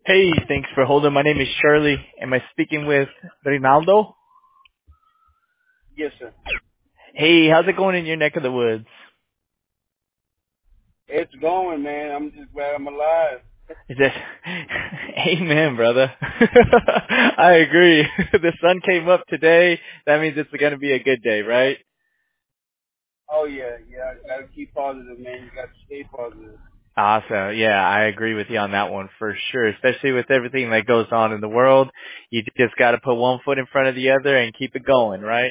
Hey, thanks for holding. My name is Charlie. Am I speaking with Rinaldo? Yes, sir. Hey, how's it going in your neck of the woods? It's going, man. I'm just glad I'm alive. Is that Amen, brother. I agree. The sun came up today. That means it's going to be a good day, right? Oh yeah, yeah. I gotta keep positive, man. You got to stay positive. Awesome. Yeah, I agree with you on that one for sure. Especially with everything that goes on in the world. You just got to put one foot in front of the other and keep it going, right?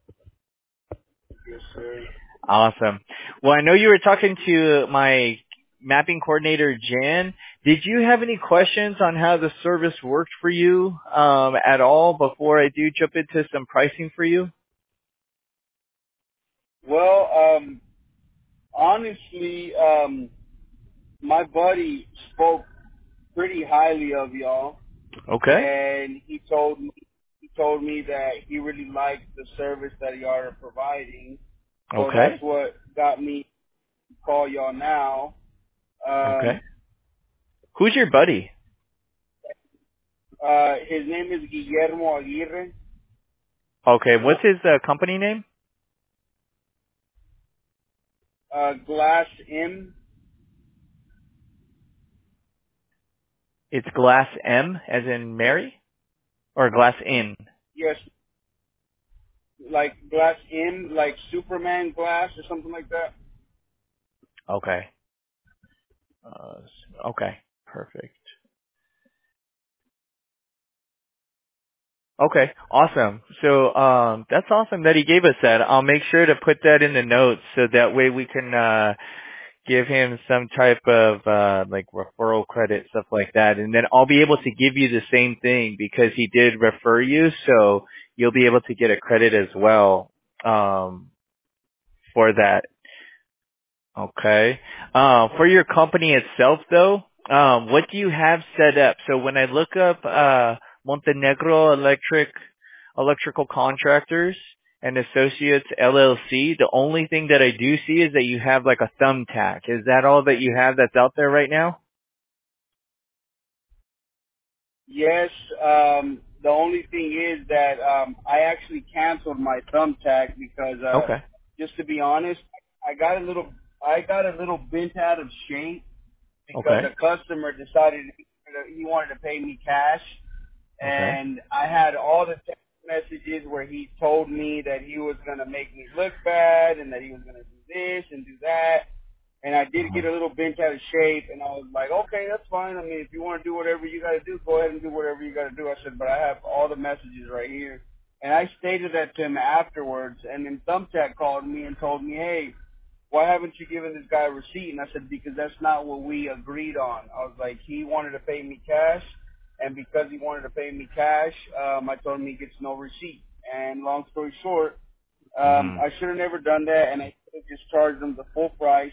Yes, sir. Awesome. Well, I know you were talking to my mapping coordinator, Jan. Did you have any questions on how the service worked for you at all before I do jump into some pricing for you? Well, honestly, my buddy spoke pretty highly of y'all, Okay. and he told me that he really liked the service that y'all are providing. So that's Okay. what got me to call y'all now. Okay. Who's your buddy? His name is Guillermo Aguirre. Okay. What's his company name? Glass M. It's Glass M as in Mary or Glass In? Yes, like glass in, like Superman glass or something like that. Okay. Okay. Perfect. Okay, awesome. So that's awesome that he gave us that. I'll make sure to put that in the notes so that way we can give him some type of like referral credit, stuff like that. And then I'll be able to give you the same thing because he did refer you, so you'll be able to get a credit as well for that. Okay. For your company itself though, what do you have set up? So when I look up Montenegro Electrical Contractors and Associates LLC, the only thing that I do see is that you have like a thumbtack. Is that all that you have that's out there right now? Yes. The only thing is that I actually canceled my thumbtack because, Okay. just to be honest, I got a little I got a little bent out of shape because Okay. a customer decided he wanted to pay me cash, Okay. and I had all the text messages where he told me that he was going to make me look bad and that he was going to do this and do that. And I did Uh-huh. get a little bent out of shape, and I was like, okay, that's fine. I mean, if you want to do whatever you got to do, go ahead and do whatever you got to do. I said, but I have all the messages right here. And I stated that to him afterwards, and then Thumbtack called me and told me, hey, why haven't you given this guy a receipt? And I said, because that's not what we agreed on. I was like, he wanted to pay me cash, and because he wanted to pay me cash, I told him he gets no receipt. And long story short, Mhm. I should have never done that, and I should have just charged him the full price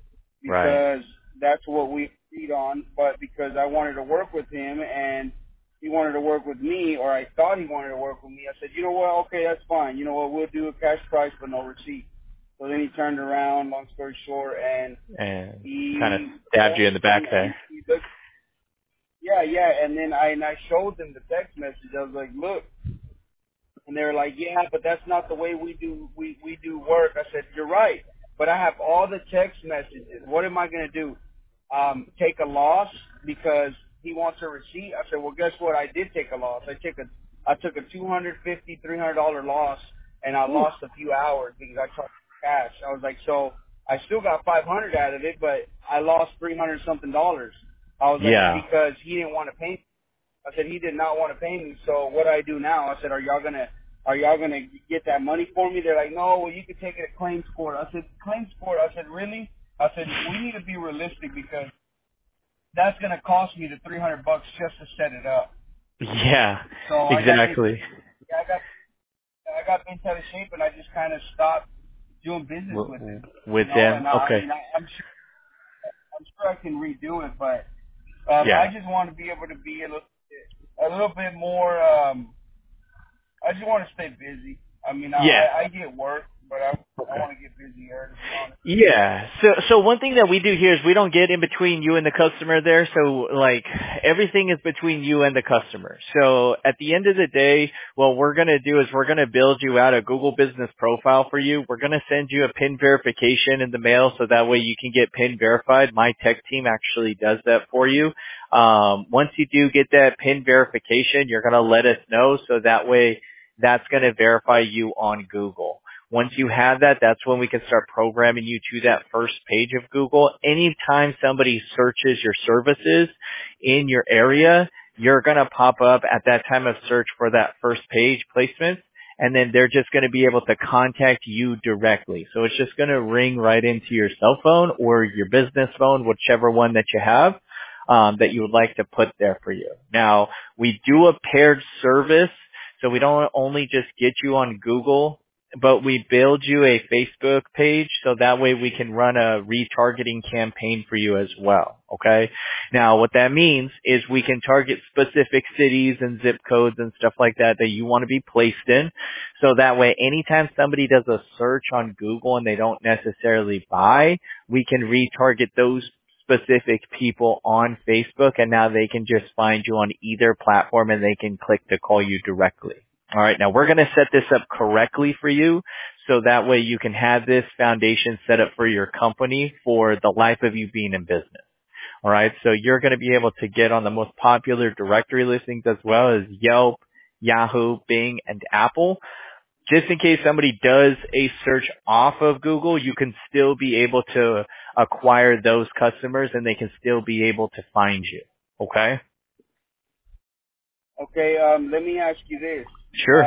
Right. because that's what we agreed on. But because I wanted to work with him and he wanted to work with me, or I thought he wanted to work with me, I said, you know what? Okay, that's fine. You know what? We'll do a cash price but no receipt. So then he turned around, long story short, and And kind of he stabbed you told in the back and there. he looked, yeah, yeah, and then I showed them the text message. I was like, look, and they were like, yeah, but that's not the way we do work. I said, you're right, but I have all the text messages. What am I going to do? Take a loss because he wants a receipt? I said, well, guess what? I did take a loss. I took a $250-$300 loss, and I Whew. lost a few hours because I charged cash. I was like, so I still got 500 out of it, but I lost 300 something dollars. I was like, Yeah. because he didn't want to pay me. I said he did not want to pay me. So what do I do now? I said, are y'all gonna get that money for me? They're like, no, well, you can take it to claims court. I said, claims court? I said, really? I said, we need to be realistic because that's gonna cost me the $300 just to set it up. Yeah. So Exactly. I got bent out of shape, and I just kind of stopped doing business with W- him, you with know. them. And Okay. I'm sure I can redo it, but I Yeah. just want to be able to be a little bit more. I just want to stay busy. I mean, Yeah. I get work, but I Okay. want to get busy here, to be honest. Yeah. So one thing that we do here is we don't get in between you and the customer there. So like everything is between you and the customer. So at the end of the day, what we're going to do is we're going to build you out a Google business profile for you. We're going to send you a PIN verification in the mail so that way you can get PIN verified. My tech team actually does that for you. Once you do get that PIN verification, you're going to let us know so that way that's going to verify you on Google. Once you have that, that's when we can start programming you to that first page of Google. Anytime somebody searches your services in your area, you're going to pop up at that time of search for that first page placement, and then they're just going to be able to contact you directly. So it's just going to ring right into your cell phone or your business phone, whichever one that you have, that you would like to put there for you. Now, we do a paired service, so we don't only just get you on Google, but we build you a Facebook page so that way we can run a retargeting campaign for you as well. Okay. Now what that means is we can target specific cities and zip codes and stuff like that that you want to be placed in. So that way anytime somebody does a search on Google and they don't necessarily buy, we can retarget those specific people on Facebook, and now they can just find you on either platform and they can click to call you directly. All right, now we're going to set this up correctly for you so that way you can have this foundation set up for your company for the life of you being in business. All right, so you're going to be able to get on the most popular directory listings as well as Yelp, Yahoo, Bing, and Apple. Just in case somebody does a search off of Google, you can still be able to acquire those customers and they can still be able to find you. Okay? Okay, let me ask you this. Sure.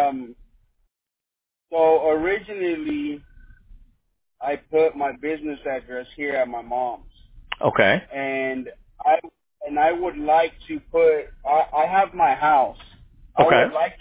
So originally, I put my business address here at my mom's, Okay. and I would like to put. I have my house. Okay.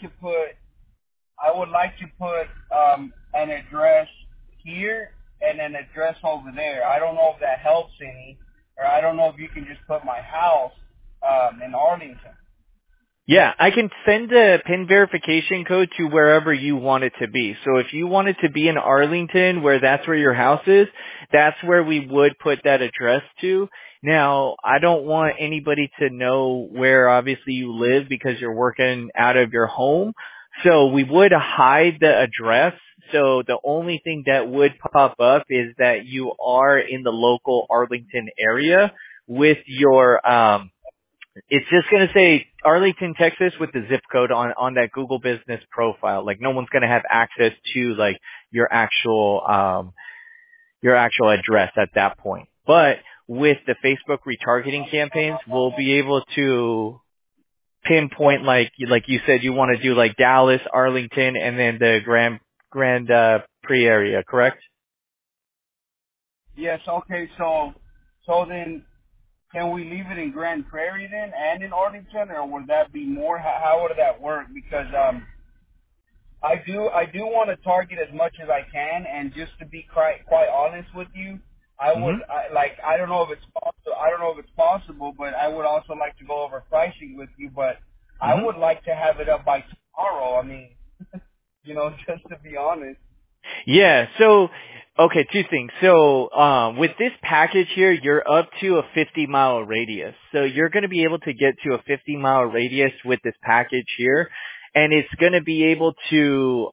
I would like to put an address here and an address over there. I don't know if that helps any, or I don't know if you can just put my house in Arlington. Yeah, I can send a PIN verification code to wherever you want it to be. So if you want it to be in Arlington, where that's where your house is, that's where we would put that address to. Now, I don't want anybody to know where obviously you live because you're working out of your home. So we would hide the address. So the only thing that would pop up is that you are in the local Arlington area with your, it's just going to say Arlington, Texas with the zip code on that Google business profile. Like no one's going to have access to like your actual address at that point. But with the Facebook retargeting campaigns, we'll be able to pinpoint like you said you want to do like Dallas, Arlington, and then the Grand Prix area, correct? Yes. Okay. So then, can we leave it in Grand Prairie then and in Arlington, or would that be more? How would that work? Because I do want to target as much as I can, and just to be quite honest with you, I don't know if it's possible. I don't know if it's possible, but I would also like to go over pricing with you. But I would like to have it up by tomorrow. I mean, just to be honest. Yeah, so, okay, two things. So, with this package here, you're up to a 50-mile radius. So you're going to be able to get to a 50-mile radius with this package here. And it's going to be able to,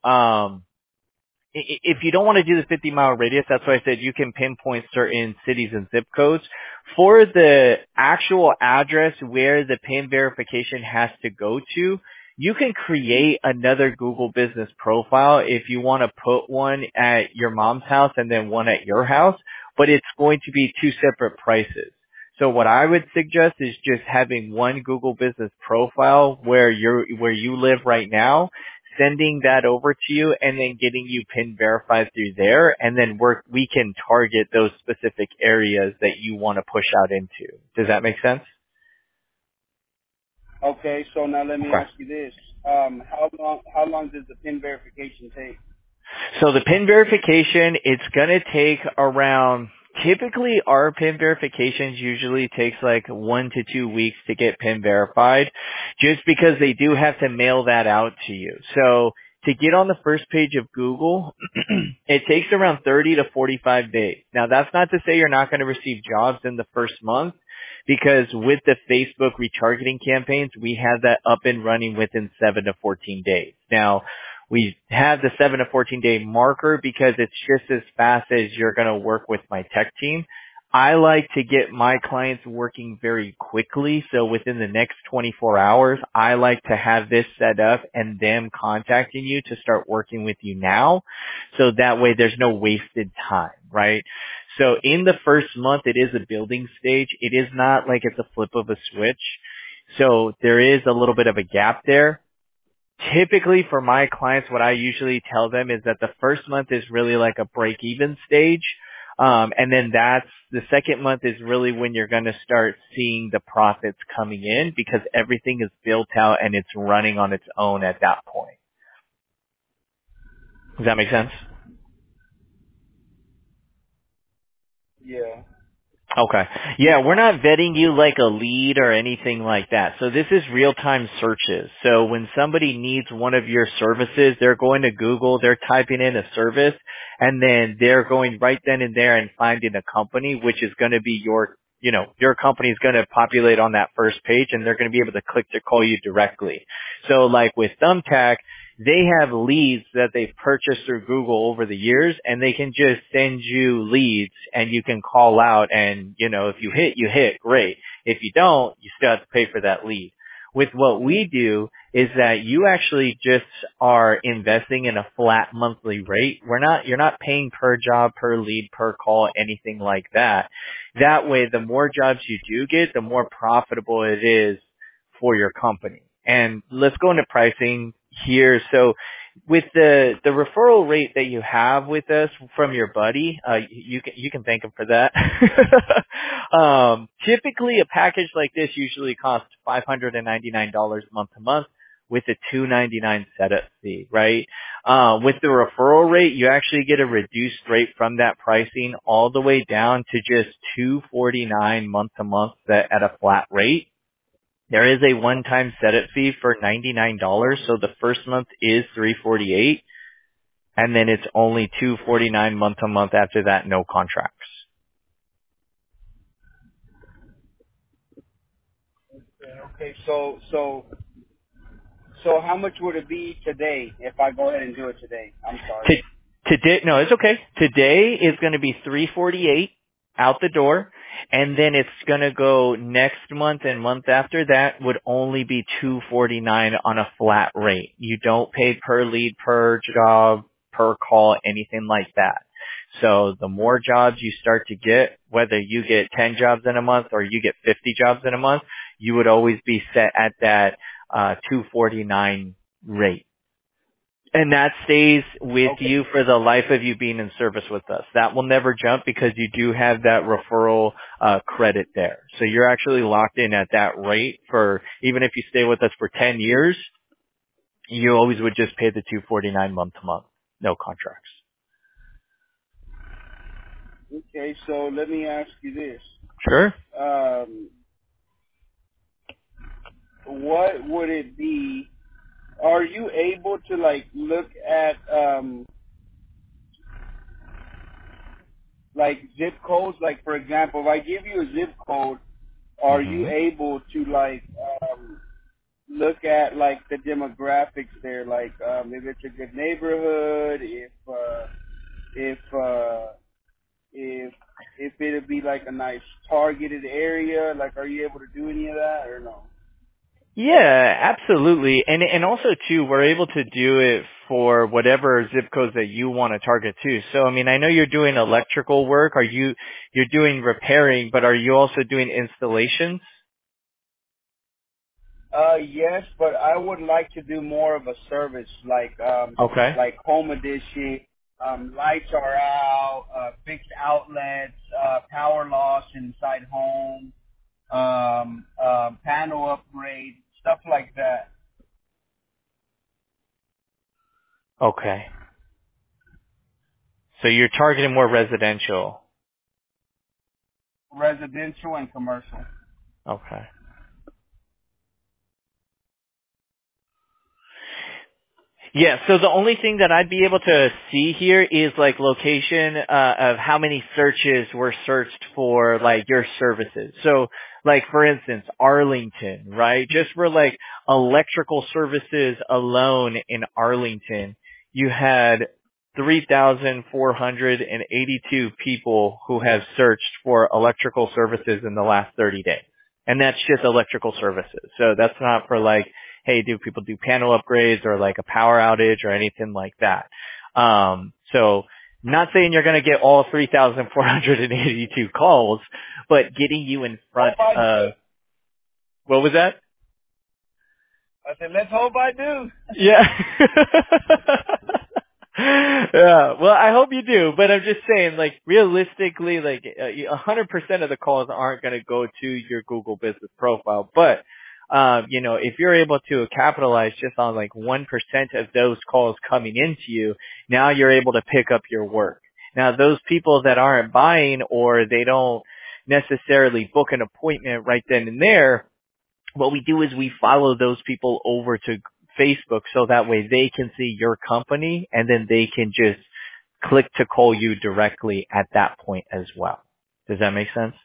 if you don't want to do the 50-mile radius, that's why I said you can pinpoint certain cities and zip codes. For the actual address where the PIN verification has to go to, you can create another Google business profile if you want to put one at your mom's house and then one at your house, but it's going to be two separate prices. So what I would suggest is just having one Google business profile where you live right now, sending that over to you and then getting you PIN verified through there, and then we can target those specific areas that you want to push out into. Does that make sense? Okay, so now let me Okay. ask you this: how long does the PIN verification take? So the PIN verification, it's going to take around, typically our PIN verifications usually takes like 1 to 2 weeks to get PIN verified, just because they do have to mail that out to you. So to get on the first page of Google, it takes around 30 to 45 days. Now, that's not to say you're not going to receive jobs in the first month, because with the Facebook retargeting campaigns, we have that up and running within 7 to 14 days. Now, we have the 7 to 14 day marker because it's just as fast as you're going to work with my tech team. I like to get my clients working very quickly. So within the next 24 hours, I like to have this set up and them contacting you to start working with you now. So that way there's no wasted time, right? So in the first month, it is a building stage. It is not like it's a flip of a switch. So there is a little bit of a gap there. Typically for my clients, what I usually tell them is that the first month is really like a break-even stage. And then the second month is really when you're going to start seeing the profits coming in because everything is built out and it's running on its own at that point. Does that make sense? Yeah. Okay. Yeah, we're not vetting you like a lead or anything like that. So this is real-time searches. So when somebody needs one of your services, they're going to Google, they're typing in a service, and then they're going right then and there and finding a company, which is going to be your company is going to populate on that first page, and they're going to be able to click to call you directly. So like with Thumbtack, they have leads that they've purchased through Google over the years, and they can just send you leads and you can call out and, if you hit, you hit, great. If you don't, you still have to pay for that lead. With what we do is that you actually just are investing in a flat monthly rate. You're not paying per job, per lead, per call, anything like that. That way, the more jobs you do get, the more profitable it is for your company. And let's go into pricing here. So with the referral rate that you have with us from your buddy, you can thank him for that. Typically a package like this usually costs $599 month to month with a $299 setup fee, right? With the referral rate, you actually get a reduced rate from that pricing all the way down to just $249 month to month at a flat rate. There is a one-time setup fee for $99, so the first month is $348, and then it's only $249 month to month after that, no contracts. Okay. So how much would it be today if I go ahead and do it today? I'm sorry. Today, no, it's okay. Today is going to be $348 out the door, and then it's going to go next month and month after that would only be $249 on a flat rate. You don't pay per lead, per job, per call, anything like that. So the more jobs you start to get, whether you get 10 jobs in a month or you get 50 jobs in a month, you would always be set at that $249 rate. And that stays with you for the life of you being in service with us. That will never jump because you do have that referral credit there. So you're actually locked in at that rate for, even if you stay with us for 10 years, you always would just pay the $249 month to month. No contracts. Okay, so let me ask you this. Sure. What would it be? Are you able to look at zip codes? Like for example, if I give you a zip code, are you able to look at the demographics there? If it's a good neighborhood, if it'd be a nice targeted area, are you able to do any of that or no? Yeah, absolutely. And also too, we're able to do it for whatever zip codes that you want to target too. So I mean, I know you're doing electrical work. You're doing repairing, but are you also doing installations? Yes, but I would like to do more of a service, Okay. like home edition, lights are out, fixed outlets, power loss inside home, panel upgrade, stuff like that. Okay. So you're targeting more residential. Residential and commercial. Okay. Yeah, so the only thing that I'd be able to see here is like location of how many searches were searched for like your services. So like for instance, Arlington, right? Just for like electrical services alone in Arlington, you had 3,482 people who have searched for electrical services in the last 30 days. And that's just electrical services. So that's not for like, hey, do people do panel upgrades or like a power outage or anything like that? So not saying you're going to get all 3,482 calls, but getting you in front of, what was that? I said, let's hope I do. Yeah. Yeah. Well, I hope you do, but I'm just saying, like, realistically, like, 100% of the calls aren't going to go to your Google business profile, but, if you're able to capitalize just on like 1% of those calls coming into you, now you're able to pick up your work. Now, those people that aren't buying or they don't necessarily book an appointment right then and there, what we do is we follow those people over to Facebook so that way they can see your company and then they can just click to call you directly at that point as well. Does that make sense?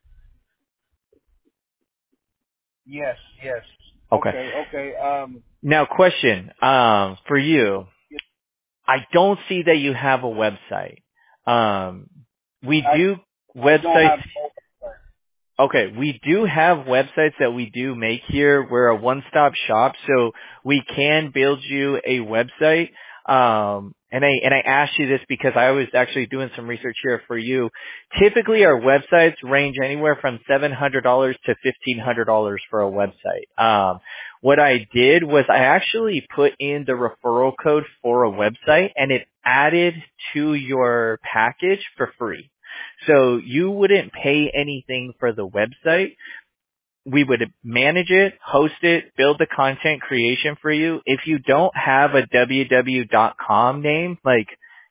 Yes, yes. Okay. Okay. Now question, for you. I don't see that you have a website. We do I don't websites. have. Okay, we do have websites that we do make here. We're a one-stop shop, so we can build you a website. And I asked you this because I was actually doing some research here for you. Typically, our websites range anywhere from $700 to $1,500 for a website. What I did was I actually put in the referral code for a website, and it added to your package for free. So you wouldn't pay anything for the website. We would manage it, host it, build the content creation for you. If you don't have a www.com name, like,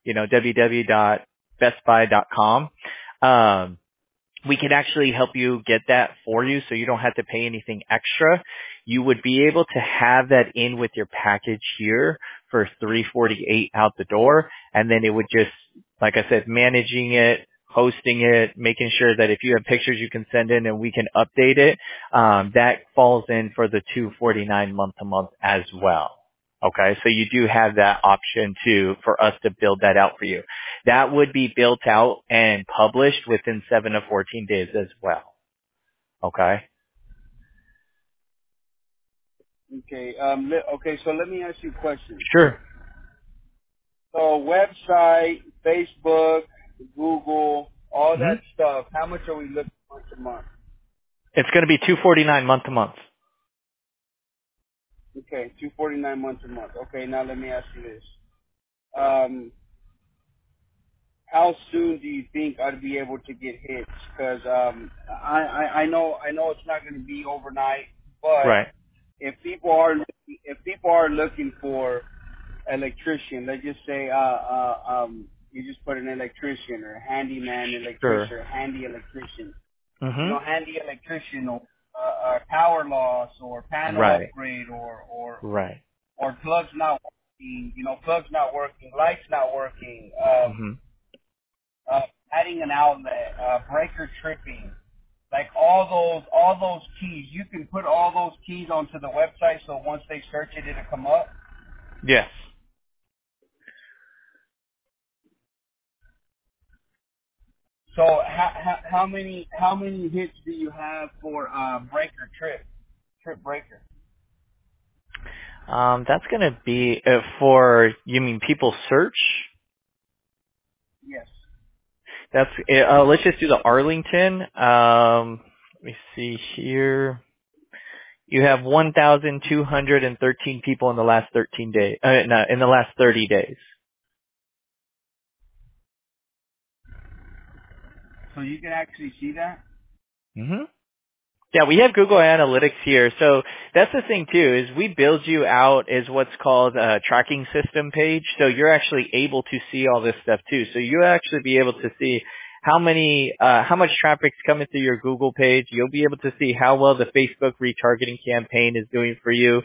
www.bestbuy.com, we can actually help you get that for you so you don't have to pay anything extra. You would be able to have that in with your package here for $348 out the door, and then it would just, like I said, managing it, hosting it, making sure that if you have pictures you can send in and we can update it, that falls in for the $249 month to month as well. Okay, so you do have that option for us to build that out for you. That would be built out and published within 7 to 14 days as well. Okay? Okay. Okay. So let me ask you a question. Sure. So website, Facebook, Google, all Hmm. that stuff. How much are we looking for a month? It's going to be $249 month to month. Okay, $249 month to month. Okay. Now let me ask you this. How soon do you think I'd be able to get hits? Because I know it's not going to be overnight, but Right. if people are looking for electrician, let's just say you just put an electrician or handyman Sure. electrician or handy electrician, Hmm. handy electrician or power loss or panel Right. upgrade or Right. plugs not working, plugs not working, lights not working. Hmm. Adding an outlet, breaker tripping, like all those keys. You can put all those keys onto the website, so once they search it, it'll come up. Yes. So how many hits do you have for breaker trip breaker? That's going to be for, you mean people search? Yes. That's, let's just do the Arlington. Let me see here. You have 1,213 people in the last 13 days, no, in the last 30 days. So you can actually see that. Hmm. Yeah, we have Google Analytics here. So that's the thing too, is we build you out as what's called a tracking system page. So you're actually able to see all this stuff too. So you'll actually be able to see how much traffic's coming through your Google page. You'll be able to see how well the Facebook retargeting campaign is doing for you.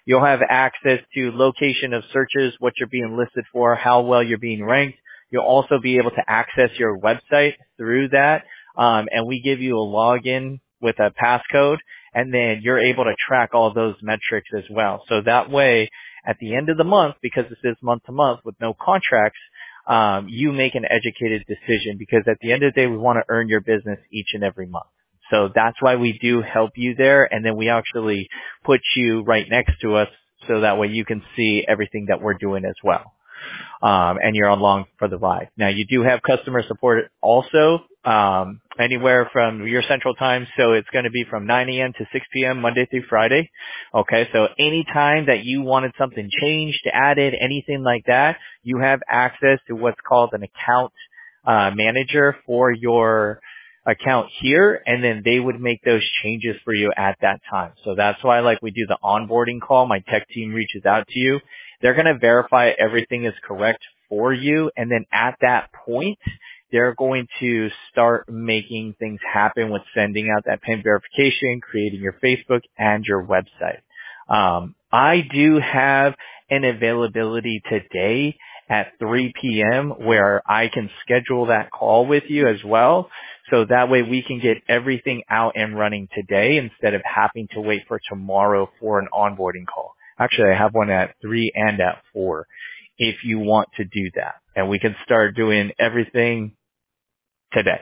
You'll have access to location of searches, what you're being listed for, how well you're being ranked. You'll also be able to access your website through that. And we give you a login with a passcode, and then you're able to track all those metrics as well. So that way, at the end of the month, because this is month to month with no contracts, you make an educated decision, because at the end of the day, we want to earn your business each and every month. So that's why we do help you there, and then we actually put you right next to us so that way you can see everything that we're doing as well. And you're along for the ride. Now, you do have customer support also, anywhere from your central time. So it's going to be from 9 a.m. to 6 p.m. Monday through Friday. Okay. So anytime that you wanted something changed, added, anything like that, you have access to what's called an account, manager for your account here, and then they would make those changes for you at that time. So that's why, like, we do the onboarding call. My tech team reaches out to you. They're going to verify everything is correct for you, and then at that point, they're going to start making things happen with sending out that PIN verification, creating your Facebook and your website. I do have an availability today at 3 p.m. where I can schedule that call with you as well. So that way we can get everything out and running today instead of having to wait for tomorrow for an onboarding call. Actually, I have one at 3 and at 4 if you want to do that. And we can start doing everything today.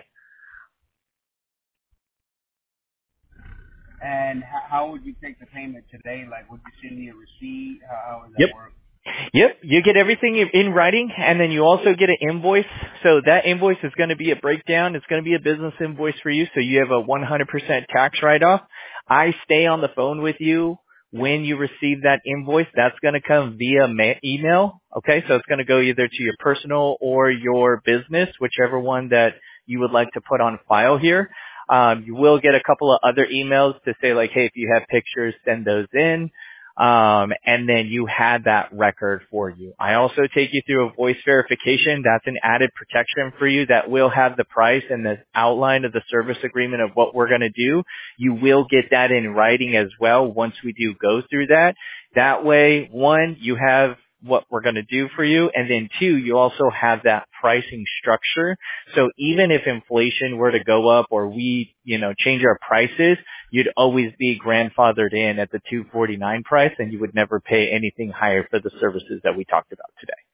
And how would you take the payment today? Like, would you send me a receipt? How would that Yep. work? Yep, you get everything in writing, and then you also get an invoice. So that invoice is going to be a breakdown. It's going to be a business invoice for you, so you have a 100% tax write-off. I stay on the phone with you when you receive that invoice. That's going to come via email, okay? So it's going to go either to your personal or your business, whichever one that you would like to put on file here. You will get a couple of other emails to say, like, hey, if you have pictures, send those in. And then you had that record for you. I also take you through a voice verification. That's an added protection for you that will have the price and the outline of the service agreement of what we're going to do. You will get that in writing as well once we do go through that. That way, one, you have what we're going to do for you, and then two, you also have that pricing structure. So even if inflation were to go up or we, change our prices, you'd always be grandfathered in at the $249 price, and you would never pay anything higher for the services that we talked about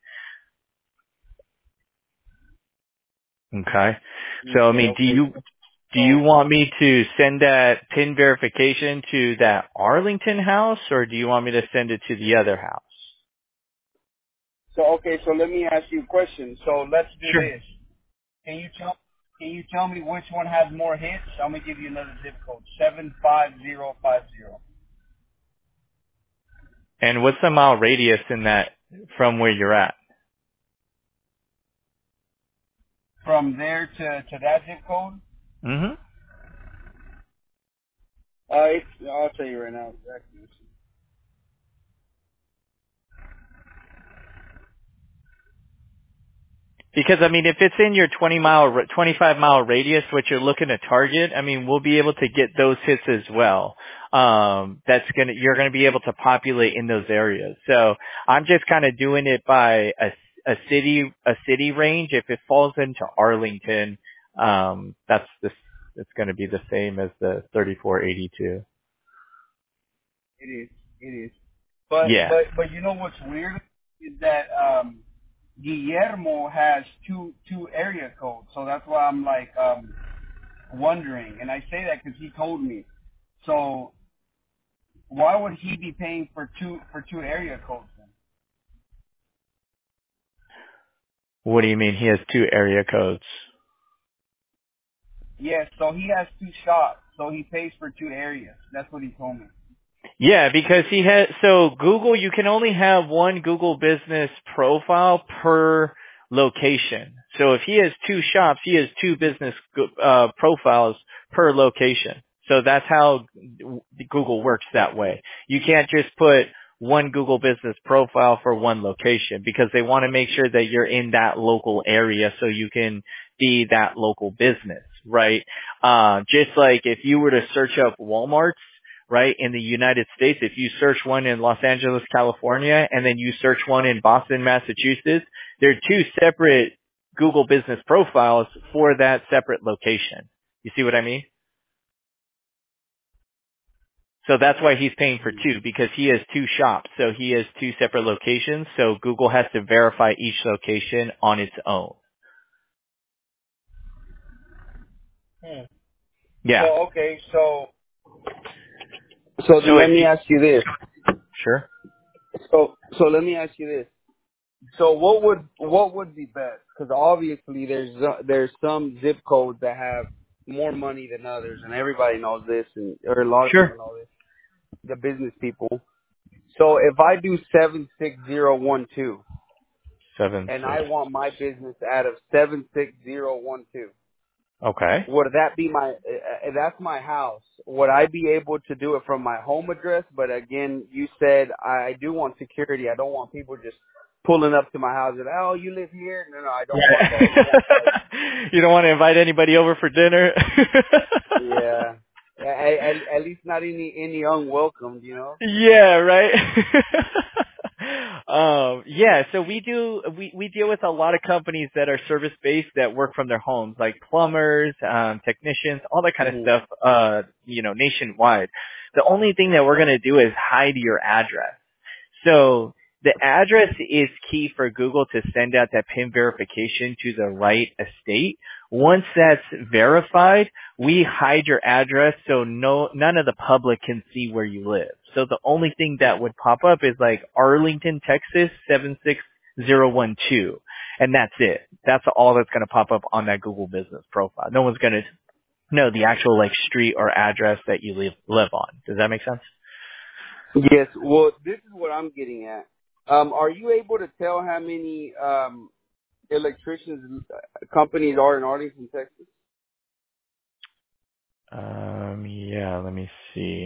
today. Okay. So, do you want me to send that PIN verification to that Arlington house, or do you want me to send it to the other house? So let me ask you a question. So let's do Sure. this. Can you tell me which one has more hits? I'm gonna give you another zip code, 75050. And what's the mile radius in that from where you're at? From there to that zip code? Mm-hmm. I'll tell you right now exactly. Because, if it's in your 25 mile radius, what you're looking to target, we'll be able to get those hits as well. You're going to be able to populate in those areas. So I'm just kind of doing it by a city range. If it falls into Arlington, it's going to be the same as the 3482. It is. But Yeah. but you know what's weird is that Guillermo has two area codes, so that's why I'm like wondering, and I say that because he told me. So why would he be paying for two area codes then? What do you mean he has two area codes? Yes, so he has two shops, so he pays for two areas. That's what he told me. Yeah, because Google, you can only have one Google business profile per location. So if he has two shops, he has two business profiles per location. So that's how Google works that way. You can't just put one Google business profile for one location because they want to make sure that you're in that local area so you can be that local business, right? Just like if you were to search up Walmart's right? In the United States, if you search one in Los Angeles, California, and then you search one in Boston, Massachusetts, there are two separate Google business profiles for that separate location. You see what I mean? So that's why he's paying for two, because he has two shops. So he has two separate locations. So Google has to verify each location on its own. Yeah. So okay, so So let me ask you this. sure. So let me ask you this. So what would be best? Because obviously there's some zip codes that have more money than others, and everybody knows this, or a lot of Sure. people know this. The business people. So if I do 76012, Seven, and I six. want my business out of 76012, Okay. would that be my? That's my house. Would I be able to do it from my home address? But again, you said I do want security. I don't want people just pulling up to my house and, oh, you live here? No, I don't want that. You want like, You don't want to invite anybody over for dinner? yeah. At least not any unwelcomed, you know. Yeah, right. Yeah, so we deal with a lot of companies that are service based that work from their homes, like plumbers, technicians, all that kind of Mhm. stuff, nationwide. The only thing that we're gonna do is hide your address. So the address is key for Google to send out that PIN verification to the right estate. Once that's verified, we hide your address so none of the public can see where you live. So the only thing that would pop up is like Arlington, Texas 76012. And that's it. That's all that's going to pop up on that Google business profile. No one's going to know the actual like street or address that you live on. Does that make sense? Yes. Well, this is what I'm getting at. Are you able to tell how many electricians companies are in Arlington, Texas? Yeah, let me see.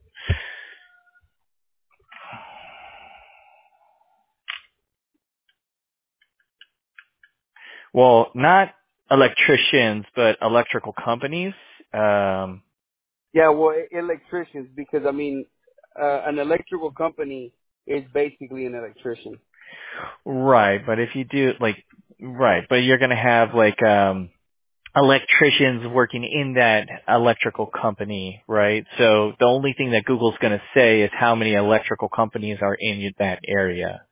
Well, not electricians, but electrical companies. Yeah, well, electricians, because I mean, an electrical company is basically an electrician. Right, but if you do right, but you're going to have electricians working in that electrical company, right? So the only thing that Google's going to say is how many electrical companies are in that area.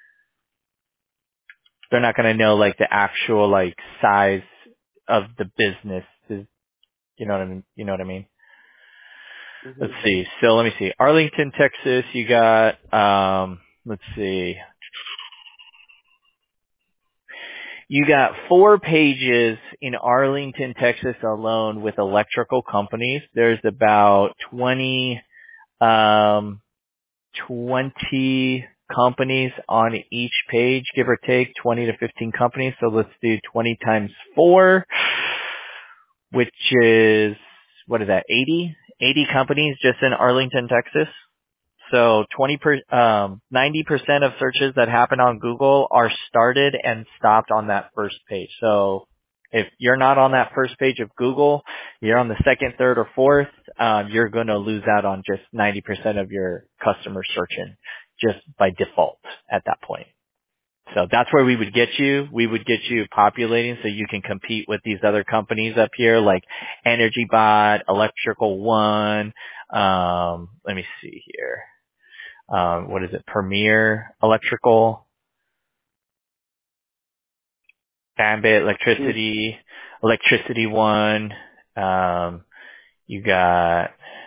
They're not going to know like the actual like size of the business. You know what I mean? You know what I mean? Let's Hmm. see. So let me see. Arlington, Texas, you got let's see. You got 4 pages in Arlington, Texas alone with electrical companies. There's about 20 companies on each page, give or take 20 to 15 companies. So let's do 20 times 4, which is, what is that, 80 companies just in Arlington, Texas. So 90% of searches that happen on Google are started and stopped on that first page. So if you're not on that first page of Google, you're on the second, third, or fourth, you're going to lose out on just 90% of your customers searching just by default at that point. So that's where we would get you. We would get you populating so you can compete with these other companies up here like EnergyBot, Electrical One. Let me see here. What is it? Premier Electrical, Ambit Electricity, Electricity One. You got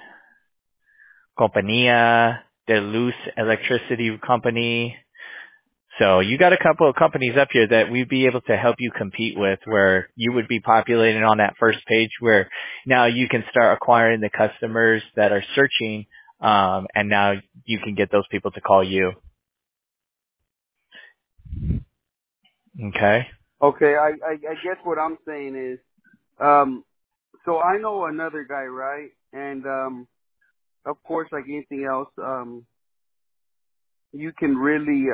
Compañía de Luz Electricity Company. So you got a couple of companies up here that we'd be able to help you compete with, where you would be populating on that first page, where now you can start acquiring the customers that are searching, and now you can get those people to call you. Okay. Okay, I guess what I'm saying is, so I know another guy, right? And of course, like anything else, you can really,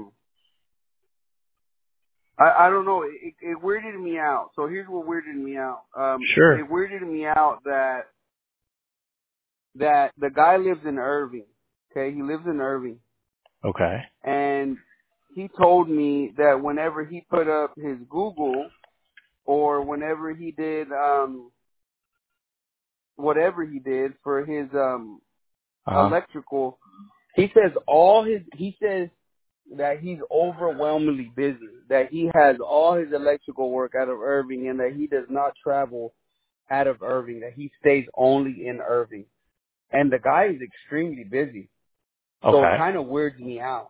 I don't know, it weirded me out. So here's what weirded me out. Sure. It weirded me out that that the guy lives in Irving. Okay, he lives in Irving, Okay. and he told me that whenever he put up his Google or whenever he did whatever he did for his Uh-huh. electrical, he says that he's overwhelmingly busy, that he has all his electrical work out of Irving, and that he does not travel out of Irving, that he stays only in Irving. And the guy is extremely busy. So it Okay. kind of weirds me out.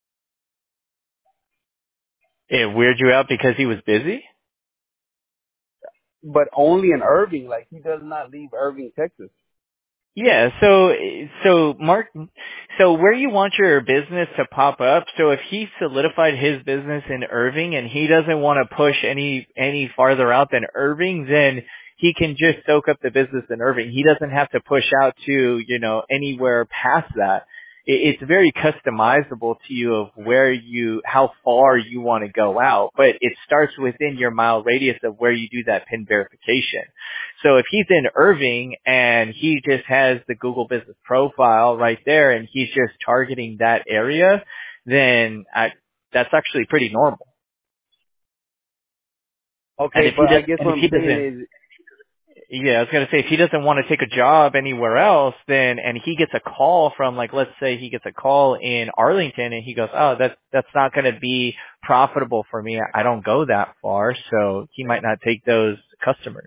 It weirded you out because he was busy? But only in Irving, like he does not leave Irving, Texas. Yeah, so Mark, so where you want your business to pop up, so if he solidified his business in Irving and he doesn't want to push any farther out than Irving, then he can just soak up the business in Irving. He doesn't have to push out to, anywhere past that. It's very customizable to you of how far you want to go out, but it starts within your mile radius of where you do that PIN verification. So if he's in Irving and he just has the Google Business Profile right there and he's just targeting that area, then that's actually pretty normal. And Okay, but I guess what if I'm he saying doesn't, is, yeah, I was going to say, if he doesn't want to take a job anywhere else, then, and he gets a call from, like, let's say he gets a call in Arlington and he goes, oh, that's not going to be profitable for me. I don't go that far. So he might not take those customers.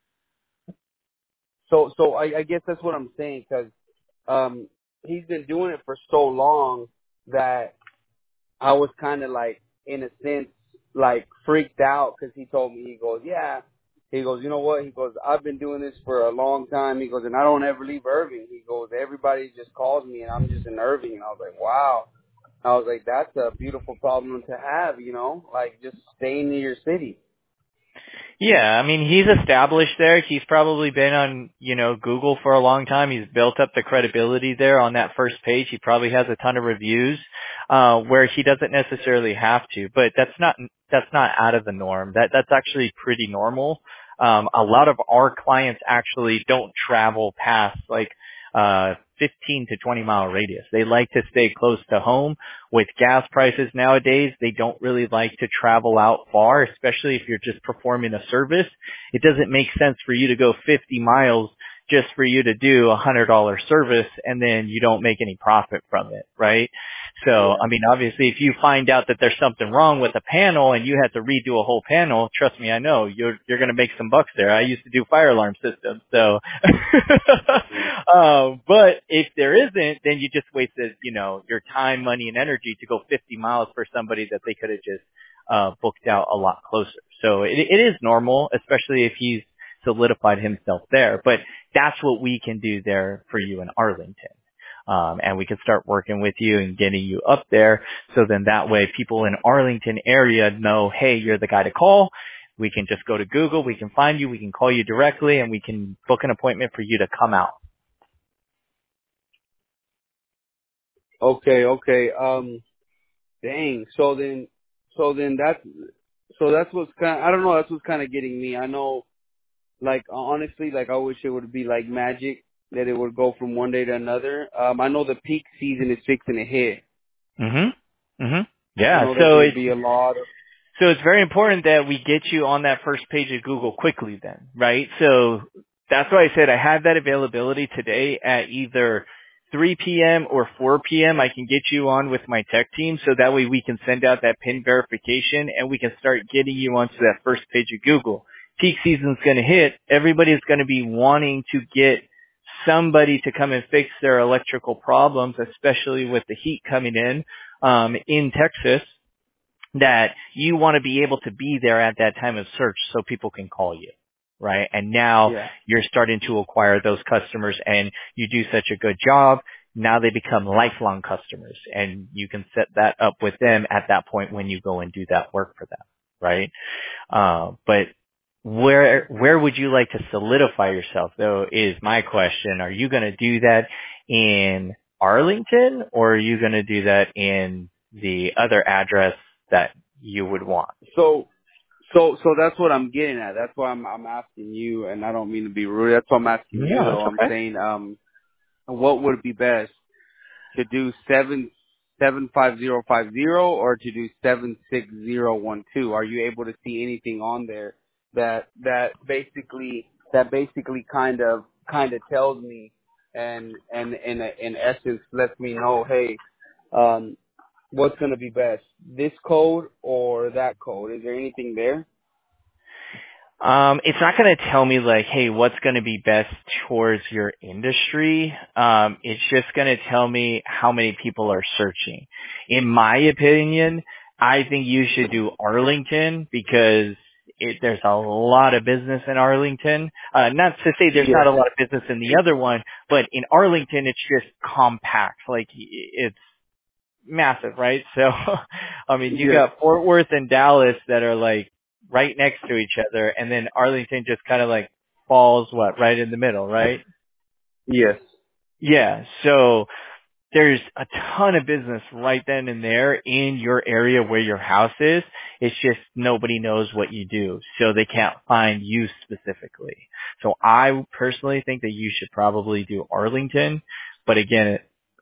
so I guess that's what I'm saying, because he's been doing it for so long that I was kind of like, in a sense, like freaked out, because he told me, he goes, yeah, he goes, you know what? He goes, I've been doing this for a long time. He goes, and I don't ever leave Irving. He goes, everybody just calls me and I'm just in Irving. And I was like, wow. I was like, that's a beautiful problem to have, like just staying in your city. Yeah, I mean, he's established there. He's probably been on, Google for a long time. He's built up the credibility there on that first page. He probably has a ton of reviews, where he doesn't necessarily have to, but that's not out of the norm. That's actually pretty normal. A lot of our clients actually don't travel past 15 to 20 mile radius. They like to stay close to home. With gas prices nowadays, they don't really like to travel out far, especially if you're just performing a service. It doesn't make sense for you to go 50 miles just for you to do $100 service and then you don't make any profit from it, right? So, Yeah. I mean, obviously if you find out that there's something wrong with a panel and you had to redo a whole panel, trust me, I know you're going to make some bucks there. I used to do fire alarm systems. So, but if there isn't, then you just wasted, your time, money and energy to go 50 miles for somebody that they could have just, booked out a lot closer. So it is normal, especially if he's solidified himself there, but that's what we can do there for you in Arlington. And we can start working with you and getting you up there. So then that way people in Arlington area know, hey, you're the guy to call. We can just go to Google. We can find you. We can call you directly and we can book an appointment for you to come out. Okay. Dang. So that's what's kind. I don't know. That's what's kind of getting me. I know. Like honestly, like I wish it would be like magic that it would go from one day to another. I know the peak season is fixing to hit. I Yeah. know there's going to be a lot of. So it's very important that we get you on that first page of Google quickly then, right? So that's why I said I had that availability today at either 3 p.m. or 4 p.m. I can get you on with my tech team so that way we can send out that PIN verification and we can start getting you onto that first page of Google. Peak season's going to hit. Everybody's going to be wanting to get somebody to come and fix their electrical problems, especially with the heat coming in Texas, that you want to be able to be there at that time of search so people can call you, right? And now Yeah. you're starting to acquire those customers and you do such a good job. Now they become lifelong customers and you can set that up with them at that point when you go and do that work for them, right? But where would you like to solidify yourself though is my question. Are you going to do that in Arlington or are you going to do that in the other address that you would want? So that's what I'm getting at. That's why I'm asking you, and I don't mean to be rude. That's why I'm asking you No, though. that's I'm okay. saying what would be best to do 75050 or to do 76012? Are you able to see anything on there that basically kind of tells me and in essence lets me know, hey, um, what's going to be best, this code or that code? Is there anything there? It's not going to tell me like, hey, what's going to be best towards your industry. It's just going to tell me how many people are searching. In my opinion, I think you should do Arlington because there's a lot of business in Arlington. Not to say there's not Yes. a lot of business in the other one, but in Arlington, it's just compact. Like it's massive, right? So, I mean, you Yes. got Fort Worth and Dallas that are like right next to each other, and then Arlington just kind of like falls right in the middle, right? Yes. Yeah. So there's a ton of business right then and there in your area where your house is. It's just nobody knows what you do, so they can't find you specifically. So I personally think that you should probably do Arlington, but again,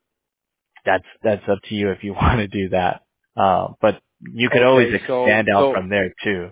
that's up to you if you want to do that. But you could always Okay. expand out from there too.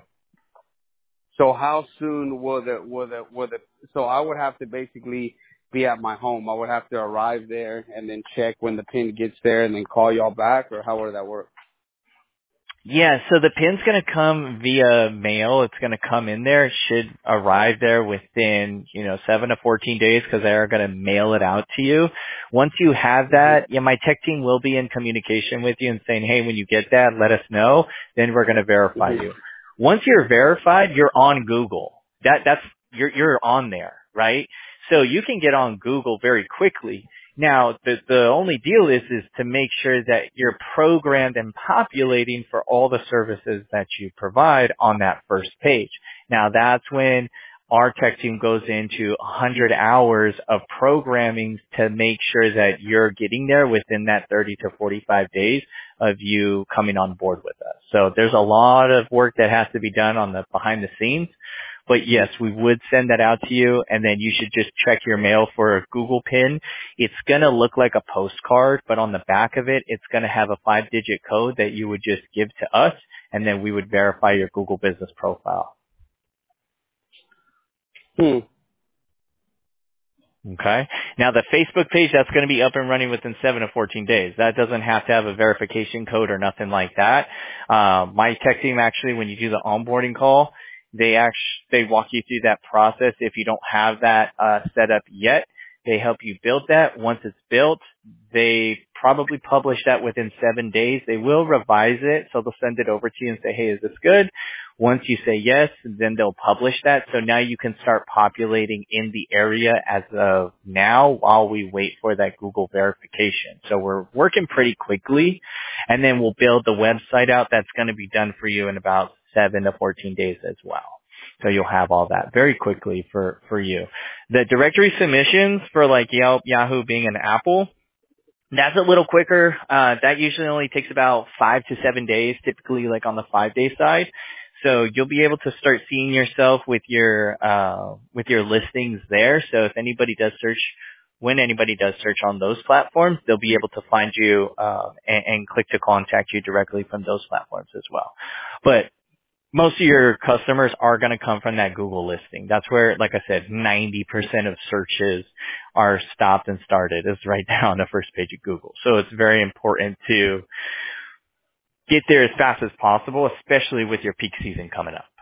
So how soon will the so I would have to basically be at my home. I would have to arrive there and then check when the pin gets there and then call y'all back, or how would that work? Yeah, so the pin's going to come via mail. It's going to come in there. It should arrive there within, 7 to 14 days because they're going to mail it out to you. Once you have Mhm. that, my tech team will be in communication with you and saying, hey, when you get that, let us know. Then we're going to verify Mhm. you. Once you're verified, you're on Google. You're on there, right? So you can get on Google very quickly. Now, the only deal is to make sure that you're programmed and populating for all the services that you provide on that first page. Now, that's when our tech team goes into 100 hours of programming to make sure that you're getting there within that 30 to 45 days of you coming on board with us. So there's a lot of work that has to be done on the behind the scenes. But yes, we would send that out to you, and then you should just check your mail for a Google pin. It's going to look like a postcard, but on the back of it, it's going to have a 5-digit code that you would just give to us, and then we would verify your Google business profile. Hmm. Okay. Now the Facebook page, that's going to be up and running within 7 to 14 days. That doesn't have to have a verification code or nothing like that. My tech team actually, when you do the onboarding call, they walk you through that process. If you don't have that set up yet, they help you build that. Once it's built, they probably publish that within 7 days. They will revise it, so they'll send it over to you and say, hey, is this good? Once you say yes, then they'll publish that. So now you can start populating in the area as of now while we wait for that Google verification. So we're working pretty quickly, and then we'll build the website out. That's going to be done for you in about 7 to 14 days as well. So you'll have all that very quickly for you. The directory submissions for like Yelp, Yahoo, Bing, and Apple, that's a little quicker. That usually only takes about 5 to 7 days, typically like on the 5-day side. So you'll be able to start seeing yourself with your listings there. So if anybody does search, when anybody does search on those platforms, they'll be able to find you and click to contact you directly from those platforms as well. But most of your customers are going to come from that Google listing. That's where, like I said, 90% of searches are stopped and started is right there on the first page of Google. So it's very important to get there as fast as possible, especially with your peak season coming up.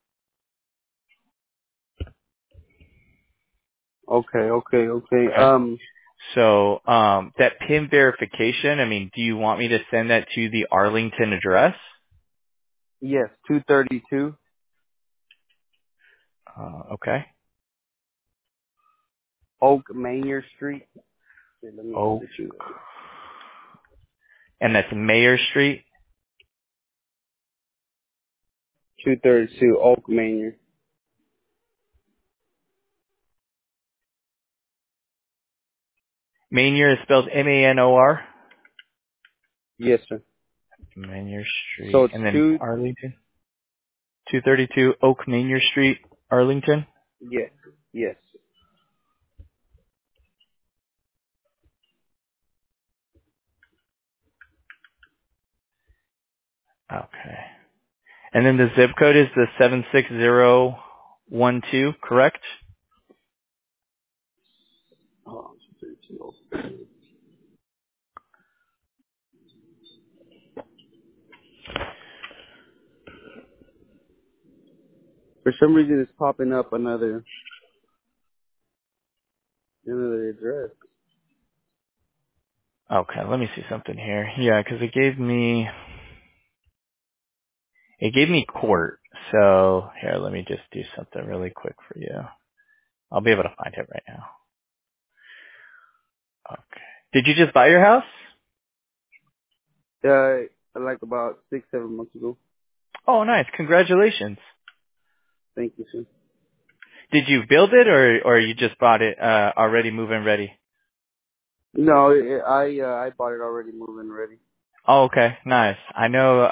Okay. Okay. So that PIN verification, I mean, do you want me to send that to the Arlington address? Yes, 232 Okay. Oak Mainier Street. Here, let me Oh, get you. and that's Mayor Street, 232 Oak Mainier. Manor is spelled M-A-N-O-R. Yes, sir. Manor So Street, it's and then two. Arlington. 232 Oak Manor Street, Arlington. Yes. Yes. Okay. And then the zip code is the 76012, correct? Oh, for some reason, it's popping up another address. Okay, let me see something here. Yeah, 'cause it gave me court. So here, let me just do something really quick for you. I'll be able to find it right now. Okay. Did you just buy your house? Like about 6-7 months ago. Oh, nice. Congratulations. Thank you, sir. Did you build it or you just bought it already move-in ready? No, I bought it already, moving ready. Oh, okay. Nice. I know